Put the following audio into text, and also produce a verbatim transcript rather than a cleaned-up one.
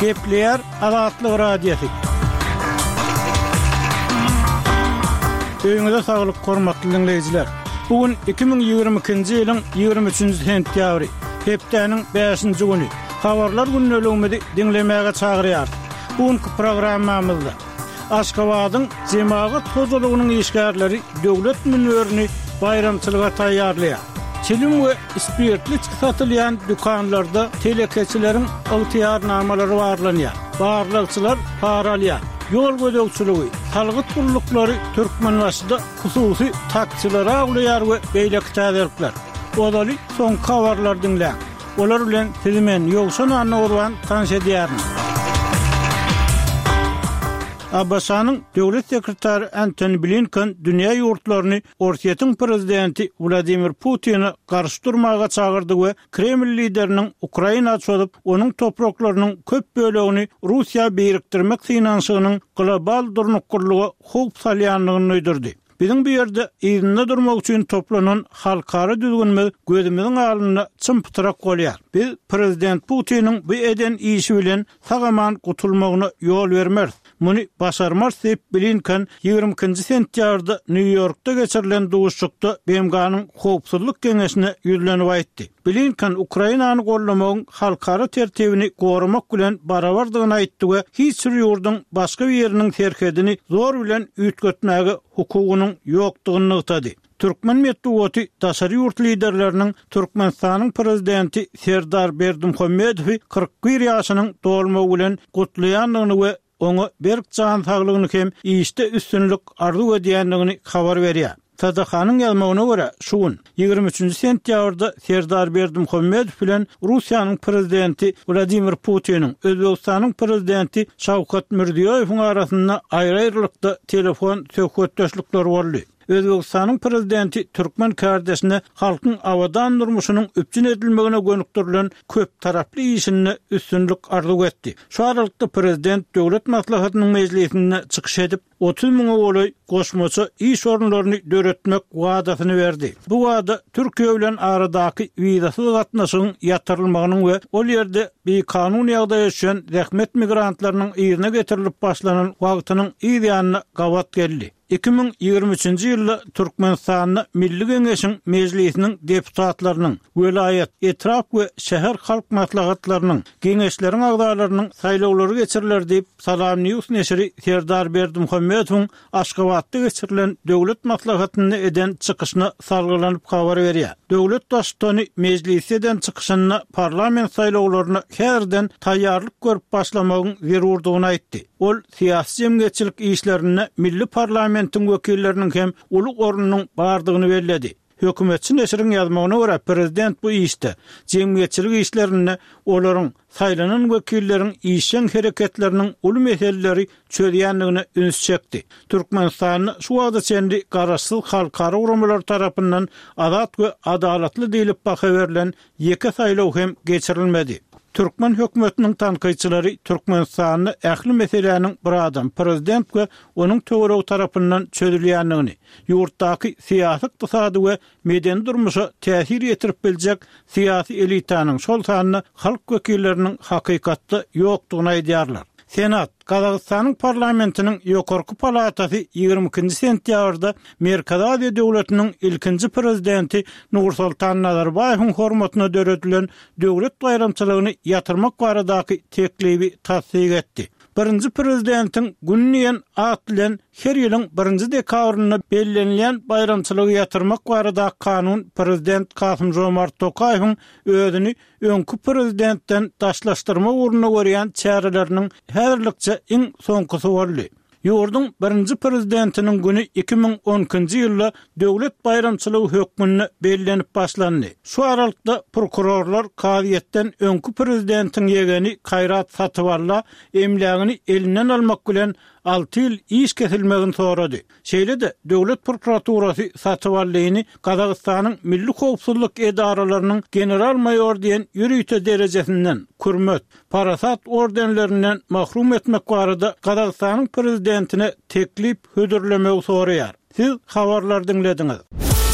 Gepleyer Azatlyk Radiosu. Öňüňizde saglyk, hormatly dinleýijiler. Bugün iki bin ýygrimi ikinji ýylyň ýygrimi üçünji sentýabry, hepdeniň beşinji güni. Habarlar günnelegimizi dinlemäge çagyrýar. Bugünkü programmamyzda Aşgabatyň jemaat tozulugynyň işgärleri döwlet münwerini bayramçylyga taýýarlaýar. Çelim we spirtli satylýan dükanlarda telekeçileriň ygtyýarnamalary barlanýar. Barlykçylar paralýar. Yol gödökçüligi, talgyt gullukları Türkmenbaşyda hususy taksilara aglaýar we beýle täzirlikler. Odaly soň habarlar dinlä. Olar bilen tizimen ýogşan anawrwan tanış edýärmi? Abbasanyň döwlet sekretary Antony Blinken dünýä ýurtlaryny Orsiýetiň prezidenti Vladimir Putin'i garşy durmaga çagyrdy we Kreml lideriniň Ukraina çöldüp onuň topraklarynyň köp bölegini Russiýa birikdirmek synanşygynyň global durnuklugy howp salýanlygyny öýdürdi. Bizim bir yerde ýerinde durmak üçin toplanan halkara düzgünmi gözümizin alnyna çympytyrak bolýar. Biz prezident Putin'in bu eden işi bilen sagaman gutulmagyna ýol bermez. Muny başarmaz diýip Blinken ýygrimi ikinji sentýabrda New Yorkda geçirilen duşukda B M G'nyň howpsuzlyk geňeşine ýüzlenip aýtdy. Blinken Ukrainany gollamagyň halkara tertibini gorumak bilen barabardygyny aýtdy we hiç bir ýurdun başga bir ýeriniň terkedini zor bilen üýtgetmäge hukugynyň ýokdugyny ýetdi. Türkmen medeniýeti daşary ýurt liderleriniň Türkmenistanyň prezidenti Serdar Berdimuhammedowy kırk bir ýaşynyň dolmagy bilen gutlaýanlygyny we oňa berk can saglygyny hem işde üstünlük arzu edýänligini habar berýär. Sadakanyň ýazmagyna görä, şu gün ýygrimi üçünji sentýabrda Serdar Berdimuhammedow bilen Russiýanyň prezidenti Vladimir Putin'in Özbegistanyň prezidenti Şawkat Mirziýoýewiň arasynda aýry-aýrylykda telefon söhbetdeşlikleri boldy. Özbegistanyň prezidenti Türkmen kardeşine halkyň awadan durmuşynyň üpçün edilmegine gönükdirilen köp taraply işine üstünlük arzu etdi. Şu aralykda prezident döwlet maslahatynyň meclisine çykyş edip otuz miň oly goşmaçy iş orunlaryny döretmek wadasyny berdi. Bu wada Türkiýe bilen aradaky wizasyz gatnaşygyň ýatyrylmagynyň we ol ýerde bir kanun ýagdaý ýaşaýan rehmet migrantlarynyň ýerine getirilip başlanan wagtynyň ýa-da gawat geldi. iki bin ýygrimi üçünji ýylda Türkmenistanyň Milli Geňeşiň mejlisiniň deputatlarynyň, welayet, etraf we şäher halk maslahatlarynyň, geňeşleriň agdalarynyň saýlawlary geçiriler diýip Salam News neşri Serdar Berdimuhammedowyň Aşgabatda geçirilen döwlet maslahatyny eden çykyşyna salgylanyp habar berýär. Döwlet başçyny mejlisi eden çykyşyna parlament saýlawlaryna herden taýýarlyk görüp başlamagyň zerurdygyny aýtdy. Ol siýasy jemgyýetçilik işlerine milli parlamentiň wekilleriniň hem uluk orunynyň bardygyny bellädi. Hökümetçi neşriň ýazmagyna görä prezident bu işde jemgyýetçilik işlerine olaryň saýlanan wekilleriň işen hereketleriniň uly meseleleri çözýänligine üns çekdi. Türkmenistanyň şu wagta çendi garaşsyz halkara uramalar tarapyndan azat we adalatly diýilip baha berilen ýeke saýlaw hem geçirilmedi. Türkmen hökümetiniň tanqyçylary Türkmenistanyň ähli meseleläriniň bir adam prezident we onuň töweregi tarapyndan çözülýänligini, ýurtdaky siýasy, ykdysady we medeni durmuşa täsir ýetirip biljek siýasy elitanyň şol sanyny halk wekilleriniň hakykatda ýokdugyny aýdýarlar. Senat, Kazakstanyň parlamentiniň ýokarky palatasy ýygrimi ikinji sentýabrda Merkez Aziýa döwletiniň ilkinji prezidenti Nursultan Nazarbaýewiň hormatyna döredilen döwlet bayramçylygyny ýatyrmak baradaky teklibi tassyk etdi. Birinji prezidentiň günniýen atlan her ýylyň birinji dekabryna bellenlen bayramçylygy ýatyrmak barada kanun prezident Kasym Jomart Tokaýewiň özüni öňkü prezidentden daşlaşdyrma uğruna görýän çäreleriniň häzirlikçe iň soňkysy boldy. Ýurdun birinji prezidentiniň güni iki bin on ikinji ýylda döwlet bayramçylygy hökmüne bellenip başlandy. Şu aralykda prokurorlar kaziýetden öňkü prezidentiň ýegeni Kaýrat Satypalla emlägini elinden almak bilen altı ýyl iş kesilmegini sorady. Şeýle-de döwlet prokuraturasy Satypallaýy Kazakstanyň milli howpsuzlyk edaralarynyň general mayor diýen ýürüýte derejesinden kürmet, parasat ordenlerinden mahrum etmek barada Kazakstanyň prezidentine teklip hödürlemegi soraýar. Siz habarlar dinlediňiz.